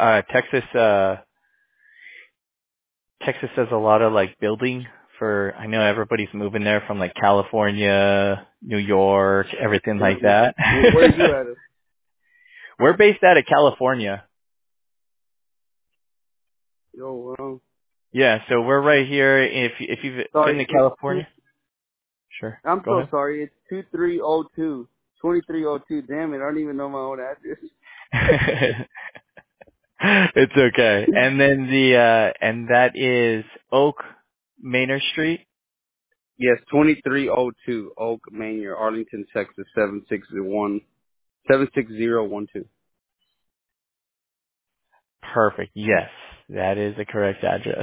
Texas does a lot of like building for I know everybody's moving there from like California, New York, everything like that. Where are you at? We're based out of California. Yo, Yeah, so we're right here. If you've been sorry, to it's two. California, sure. I'm Go so ahead. sorry. It's 2302. Damn it, I don't even know my own address. It's okay. And then and that is Oak Manor Street. Yes, 2302 Oak Manor, Arlington, Texas 76012. Perfect. Yes, that is the correct address.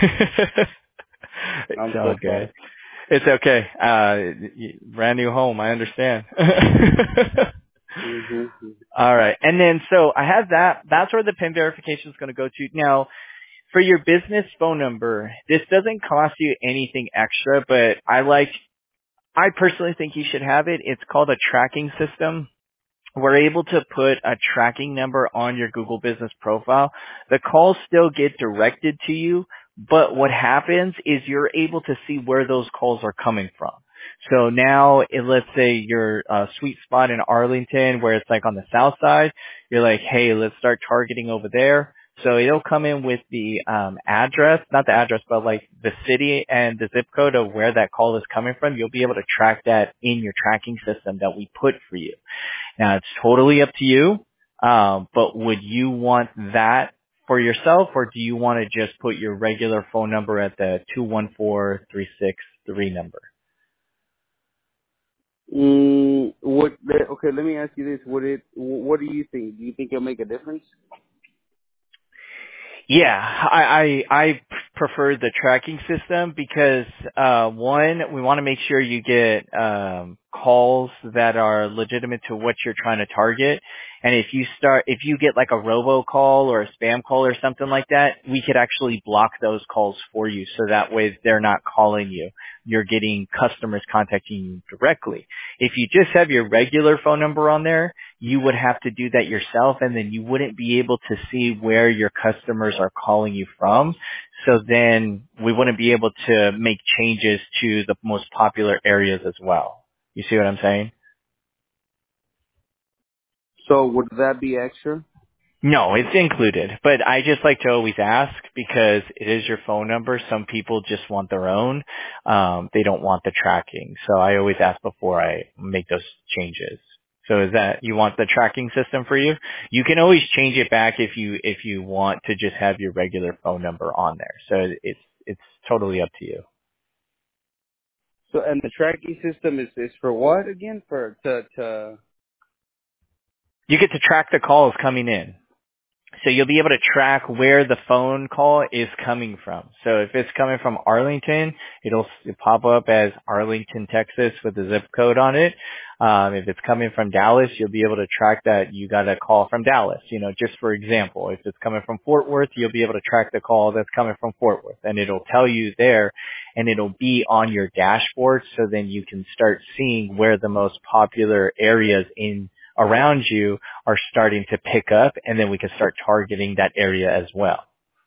It's I'm all so good. sorry. It's okay. Brand new home. I understand. Mm-hmm. All right. And then so I have that. That's where the PIN verification is going to go to. Now, for your business phone number, this doesn't cost you anything extra, but I personally think you should have it. It's called a tracking system. We're able to put a tracking number on your Google Business profile. The calls still get directed to you, but what happens is you're able to see where those calls are coming from. So now, let's say you're a sweet spot in Arlington where it's like on the south side, you're like, hey, let's start targeting over there. So it'll come in with the address, not the address, but like the city and the zip code of where that call is coming from. You'll be able to track that in your tracking system that we put for you. Now it's totally up to you, but would you want that for yourself, or do you want to just put your regular phone number at the 214363 number? Okay, let me ask you this. What do you think? Do you think it'll make a difference? Yeah, I prefer the tracking system because one, we want to make sure you get calls that are legitimate to what you're trying to target. And if you get like a robocall or a spam call or something like that, we could actually block those calls for you so that way they're not calling you. You're getting customers contacting you directly. If you just have your regular phone number on there, you would have to do that yourself, and then you wouldn't be able to see where your customers are calling you from. So then we wouldn't be able to make changes to the most popular areas as well. You see what I'm saying? So would that be extra? No, it's included, but I just like to always ask because it is your phone number. Some people just want their own. They don't want the tracking. So I always ask before I make those changes. So is that, you want the tracking system for you? You can always change it back if you want to just have your regular phone number on there. So it's totally up to you. So and the tracking system is for what again? For to You get to track the calls coming in. So you'll be able to track where the phone call is coming from. So if it's coming from Arlington, it'll pop up as Arlington, Texas with the zip code on it. If it's coming from Dallas, you'll be able to track that you got a call from Dallas. You know, just for example, if it's coming from Fort Worth, you'll be able to track the call that's coming from Fort Worth, and it'll tell you there, and it'll be on your dashboard. So then you can start seeing where the most popular areas in around you are starting to pick up, and then we can start targeting that area as well.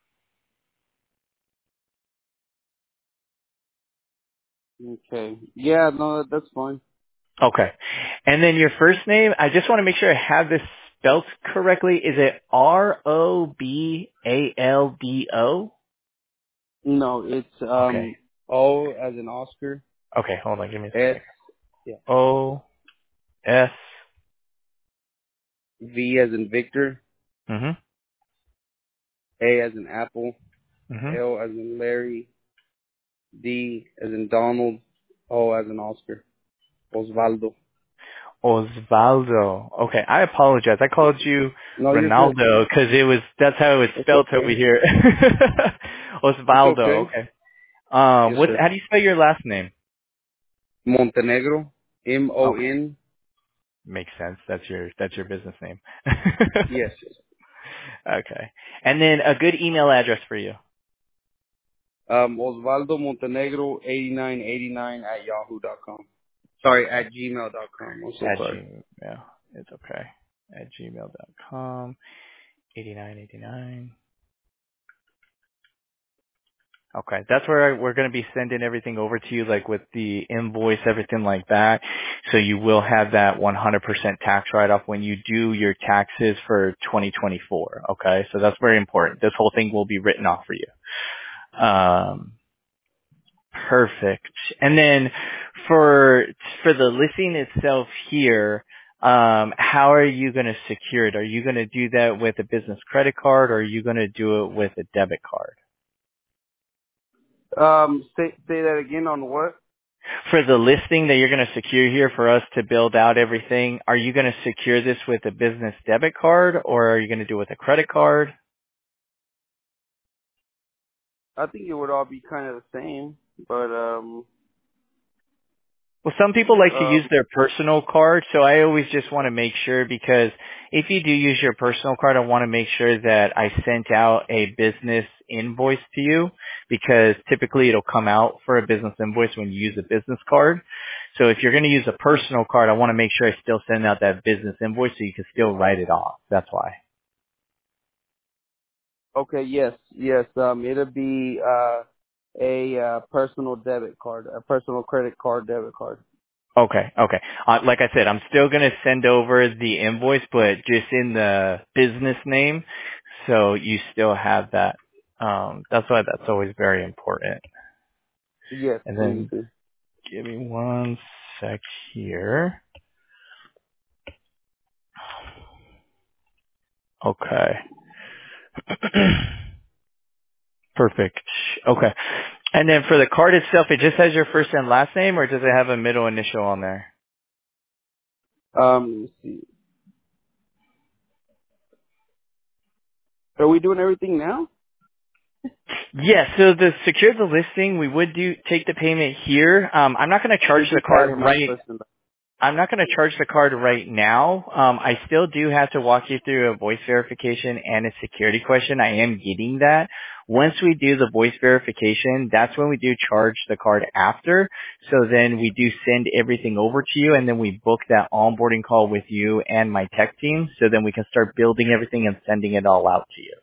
okay. Yeah, no, that's fine. Okay. And then your first name, I just want to make sure I have this spelled correctly. Is it Robaldo? No, it's Okay. O as in Oscar, Okay, hold on. Give me a S, sec. yeah, O-S. V as in Victor, Mm-hmm. A as in Apple, Mm-hmm. L as in Larry, D as in Donald, O as in Oscar, Osvaldo. Osvaldo. Okay, I apologize. I called you No, you're good. Ronaldo because that's how it's It's spelled over okay. here. It's Osvaldo. okay. Okay. Yes, sir. How do you spell your last name? Montenegro, Okay. M-O-N. Makes sense. That's your business name. Yes. Okay. And then a good email address for you. Osvaldo Montenegro 8989 at yahoo.com. Sorry, at gmail.com. I'm so At sorry. Gmail. It's okay. At gmail.com. 8989. Okay. That's where we're going to be sending everything over to you, like with the invoice, everything like that. So you will have that 100% tax write-off when you do your taxes for 2024. Okay. So that's very important. This whole thing will be written off for you. Perfect. And then for the listing itself here, how are you going to secure it? Are you going to do that with a business credit card, or are you going to do it with a debit card? Say that again on what? For the listing that you're going to secure here for us to build out everything, are you going to secure this with a business debit card, or are you going to do it with a credit card? I think it would all be kind of the same, but, Well, some people like to use um, their personal card, so I always just want to make sure, because if you do use your personal card, I want to make sure that I sent out a business invoice to you, because typically it'll come out for a business invoice when you use a business card. So if you're going to use a personal card, I want to make sure I still send out that business invoice so you can still write it off. That's why. okay, yes, it'll be, a, personal debit card, a personal credit card, debit card. Okay, okay. Like I said, I'm still going to send over the invoice, but just in the business name, so you still have that. That's why that's always very important. Yes, And please then do. give me one sec here. Okay. Perfect. Okay. And then for the card itself, it just has your first and last name, or does it have a middle initial on there? Let me see. Are we doing everything now? Yes, so the secure the listing, we would take the payment here. I'm not going to We charge the just card added my right first and I'm not going to charge the card right now. I still do have to walk you through a voice verification and a security question. I am getting that. Once we do the voice verification, that's when we do charge the card after. So then we do send everything over to you, and then we book that onboarding call with you and my tech team, so then we can start building everything and sending it all out to you.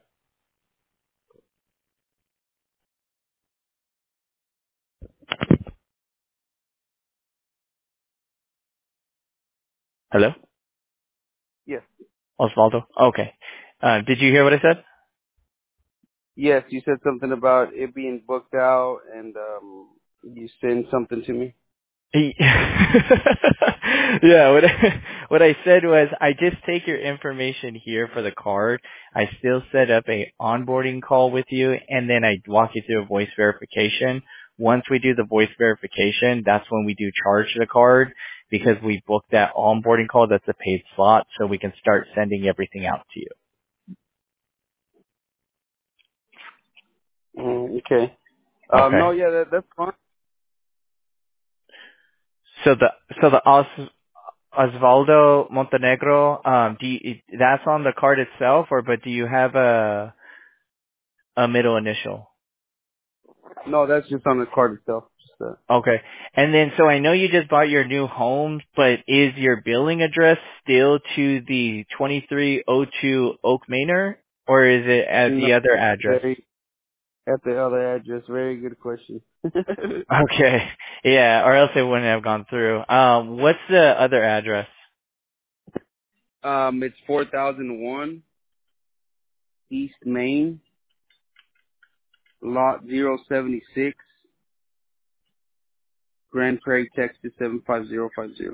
Hello? yes. Osvaldo? Okay. Did you hear what I said? Yes, you said something about it being booked out and you send something to me. He- yeah, what I said was I just take your information here for the card. I still set up a onboarding call with you, and then I walk you through a voice verification. Once we do the voice verification, that's when we do charge the card, because we book that onboarding call. That's a paid slot, so we can start sending everything out to you. Okay. Okay. No, yeah, that's fine. So the Osvaldo Montenegro, that's on the card itself, but do you have a middle initial? No, that's just on the card itself. Just, Okay. And then, so I know you just bought your new home, but is your billing address still to the 2302 Oak Manor, or is it at no, the other address? very at the other address. Very good question. Okay. Yeah, or else it wouldn't have gone through. What's the other address? It's 4001 East Main, Lot 076, Grand Prairie, Texas 75050.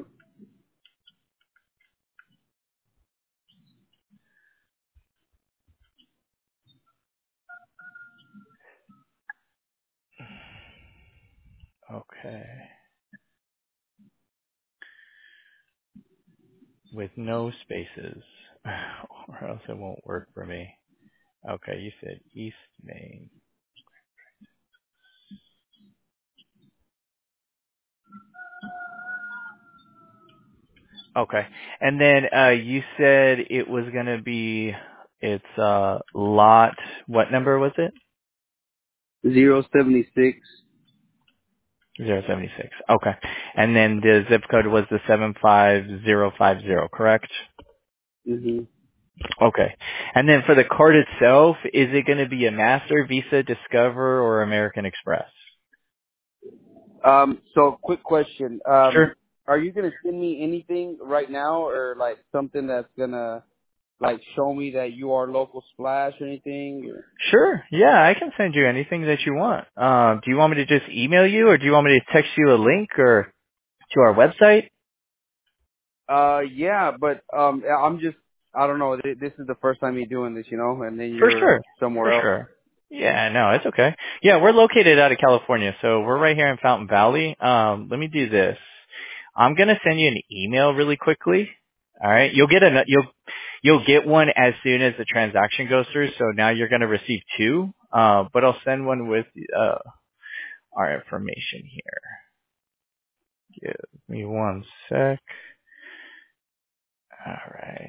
Okay. With no spaces, or else it won't work for me. Okay, you said East Main. Okay. And then you said it was gonna be lot, what number was it? 076. 076. Okay. And then the zip code was the 75050, correct? Mm-hmm. Okay. And then for the card itself, is it going to be a Master, Visa, Discover, or American Express? So quick question. Sure. Are you gonna send me anything right now, or like something that's gonna like show me that you are local Splash or anything? Sure. Yeah, I can send you anything that you want. Do you want me to just email you, or do you want me to text you a link or to our website? Yeah, but I'm just, I don't know. This is the first time you're doing this, you know, and then For you're sure. For somewhere else. sure. Yeah, no, it's okay. Yeah, we're located out of California, so we're right here in Fountain Valley. Let me do this. I'm gonna send you an email really quickly. All right, you'll get one as soon as the transaction goes through. So now you're gonna receive two. But I'll send one with our information here. Give me one sec. All right.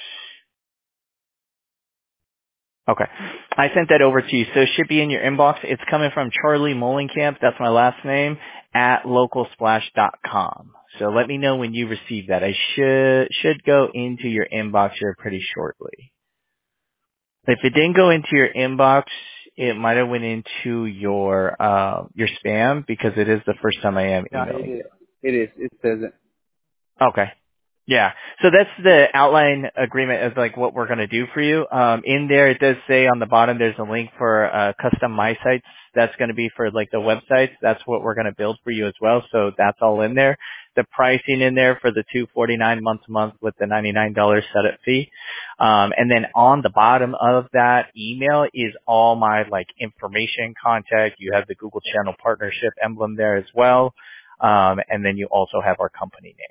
Okay. I sent that over to you. So it should be in your inbox. It's coming from Charlie Molenkamp. That's my last name at localsplash.com. So let me know when you receive that. I should go into your inbox here pretty shortly. If it didn't go into your inbox, it might have went into your spam because it is the first time I am Yeah, it emailing is. you. It is. It says it. Okay. Yeah. So that's the outline agreement of like what we're going to do for you. In there, it does say on the bottom, there's a link for custom My Sites. That's going to be for like the websites. That's what we're going to build for you as well. So that's all in there. The pricing in there for the $249 month to month with the $99 setup fee. And then on the bottom of that email is all my like information contact. You have the Google Channel partnership emblem there as well. And then you also have our company name.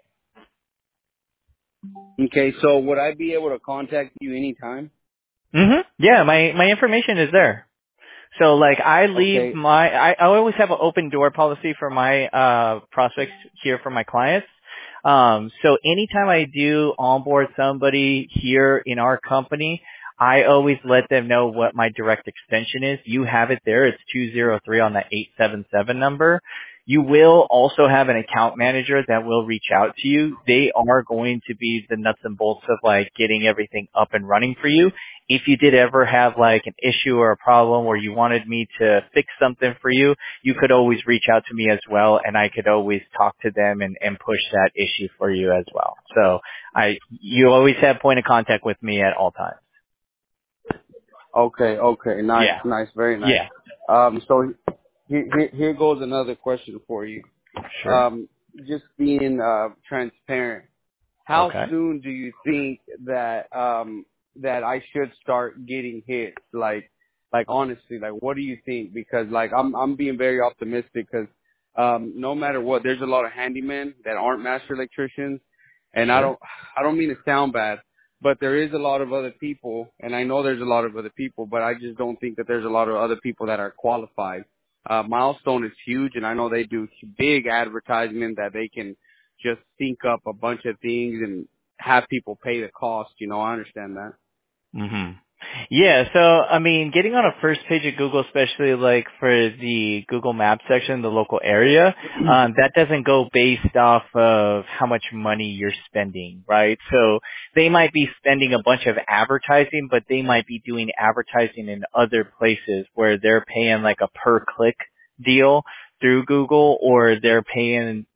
Okay, so would I be able to contact you anytime? Yeah, my information is there. So like Okay. I always have an open door policy for my prospects here for my clients. So anytime I do onboard somebody here in our company, I always let them know what my direct extension is. You have it there. It's 203 on that 877 number. You will also have an account manager that will reach out to you. They are going to be the nuts and bolts of like getting everything up and running for you. If you did ever have like an issue or a problem where you wanted me to fix something for you, you could always reach out to me as well, and I could always talk to them and push that issue for you as well. So you always have point of contact with me at all times. Okay. Okay. Nice. Yeah. Nice. Very nice. Yeah. So here goes another question for you. Sure. Just being transparent. How Okay. soon do you think that that I should start getting hits? Like honestly, like what do you think? Because like I'm being very optimistic because no matter what, there's a lot of handymen that aren't master electricians, and Sure. I don't mean to sound bad, but there is a lot of other people, and I know there's a lot of other people, but I just don't think that there's a lot of other people that are qualified. Milestone is huge, and I know they do big advertisement that they can just sync up a bunch of things and have people pay the cost. You know, I understand that. Mhm. Yeah, so I mean, getting on a first page of Google, especially like for the Google Maps section, the local area, that doesn't go based off of how much money you're spending, right? So they might be spending a bunch of advertising, but they might be doing advertising in other places where they're paying like a per click deal through Google, or they're paying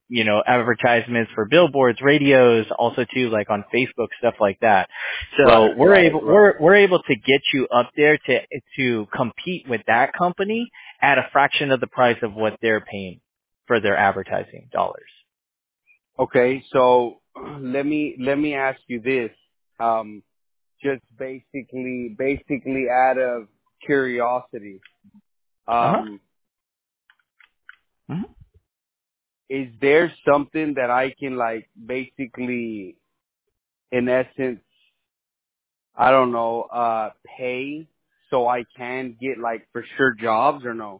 advertisements for billboards, radios, also too, like on Facebook, stuff like that. So Right, right, right. we're able to get you up there to compete with that company at a fraction of the price of what they're paying for their advertising dollars. Okay, so let me ask you this. Just basically out of curiosity, Uh-huh. is there something that I can like basically, in essence, I don't know, pay so I can get like for sure jobs or no?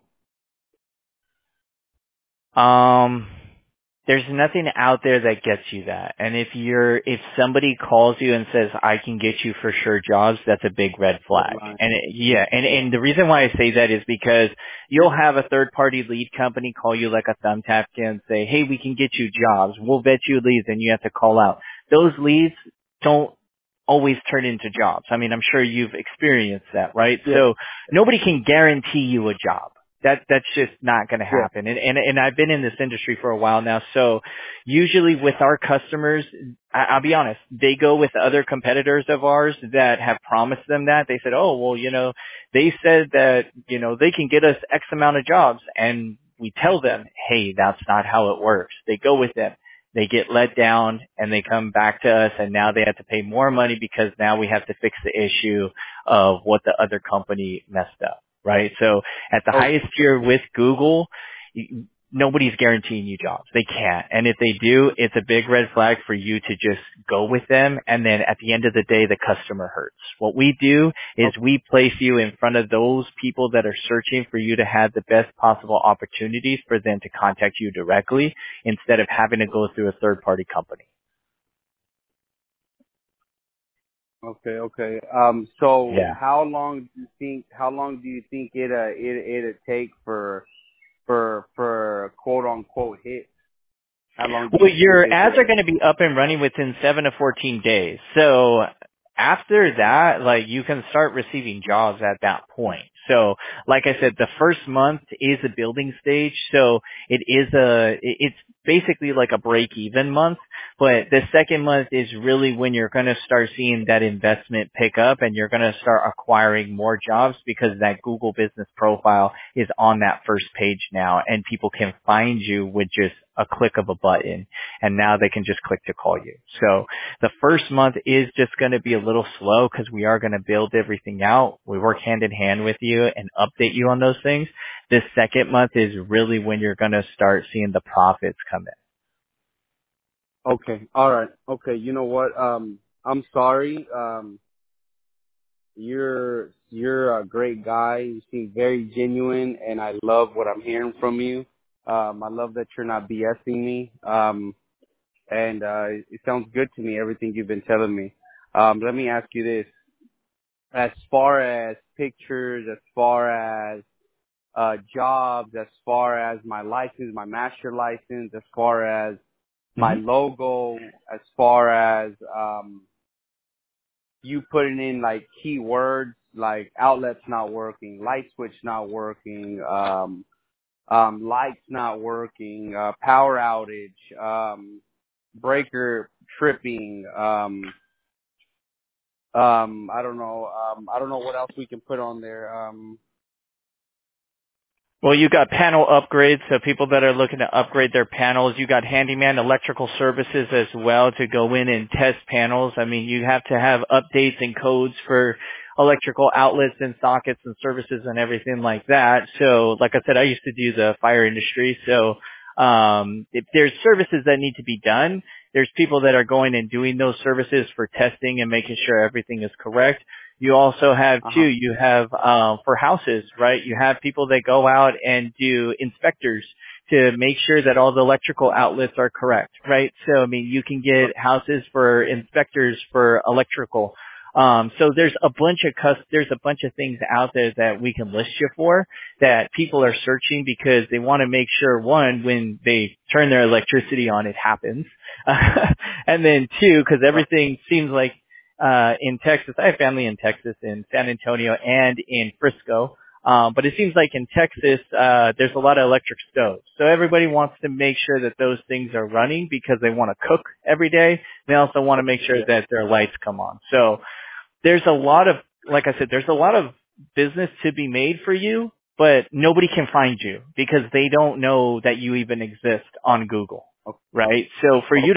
There's nothing out there that gets you that. And if somebody calls you and says, I can get you for sure jobs, that's a big red You're flag. lying. And the reason why I say that is because you'll have a third party lead company call you like a thumbtack and say, hey, we can get you jobs. We'll vet you leads and you have to call out. Those leads don't always turn into jobs. I mean, I'm sure you've experienced that, right? Yeah, So nobody can guarantee you a job. That's just not going to yeah. happen. And I've been in this industry for a while now. So usually with our customers, I'll be honest, they go with other competitors of ours that have promised them that. They said, oh, well, they said that, they can get us X amount of jobs. And we tell them, hey, that's not how it works. They go with them. They get let down and they come back to us and now they have to pay more money because now we have to fix the issue of what the other company messed up, right? So at the Okay, highest tier with Google, nobody's guaranteeing you jobs. They can't. And if they do, it's a big red flag for you to just go with them. And then at the end of the day, the customer hurts. What we do is okay, we place you in front of those people that are searching for you to have the best possible opportunities for them to contact you directly instead of having to go through a third party company. okay. So Yeah. how long do you think it'll take for quote unquote hit? How long do Well, you think your they ads take? are going to be up and running within 7 to 14 days. So after that, like you can start receiving jobs at that point. So like I said, the first month is a building stage. So it's basically like a break even month, but the second month is really when you're going to start seeing that investment pick up and you're going to start acquiring more jobs because that Google business profile is on that first page now and people can find you with just a click of a button and now they can just click to call you. So the first month is just going to be a little slow because we are going to build everything out. We work hand in hand with you and update you on those things. This second month is really when you're going to start seeing the profits come in. Okay, all right. Okay, you know what? I'm sorry. You're a great guy. You seem very genuine, and I love what I'm hearing from you. I love that you're not BSing me. And it sounds good to me, everything you've been telling me. Let me ask you this. As far as pictures, as far as jobs, as far as my license, my master license, as far as my hmm logo, as far as you putting in like keywords like outlets not working, light switch not working, lights not working, power outage, breaker tripping, I don't know what else we can put on there. Well, you got panel upgrades, so people that are looking to upgrade their panels. You got handyman electrical services as well to go in and test panels. I mean, you have to have updates and codes for electrical outlets and sockets and services and everything like that. So, like I said, I used to do the fire industry. So, if there's services that need to be done, there's people that are going and doing those services for testing and making sure everything is correct. You also have Uh-huh. for houses, right? You have people that go out and do inspectors to make sure that all the electrical outlets are correct, right? So, I mean, you can get houses for inspectors for electrical. So there's a bunch of things out there that we can list you for that people are searching because they want to make sure one, when they turn their electricity on, it happens. And then two, because everything seems like in Texas. I have family in Texas, in San Antonio and in Frisco. But it seems like in Texas, there's a lot of electric stoves. So everybody wants to make sure that those things are running because they want to cook every day. They also want to make sure that their lights come on. So there's a lot of, like I said, there's a lot of business to be made for you, but nobody can find you because they don't know that you even exist on Google, right? So for you